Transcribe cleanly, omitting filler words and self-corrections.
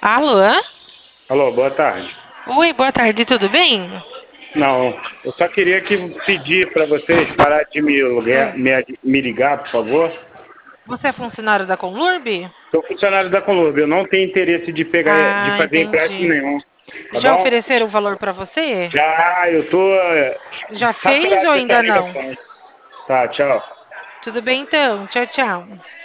Alô? Alô, boa tarde. Oi, boa tarde, tudo bem? Não, eu só queria pedir para vocês parar de Oi. me ligar, por favor. Você é funcionário da Conlurb? Sou funcionário da Colurb, eu não tenho interesse de Ah, fazer empréstimo entendi. nenhum, tá Já bom? ofereceram o valor para você? Já, eu tô Já fez saturado ou dessas ainda não? ligações. Tá, tchau. Tudo bem então, tchau, tchau.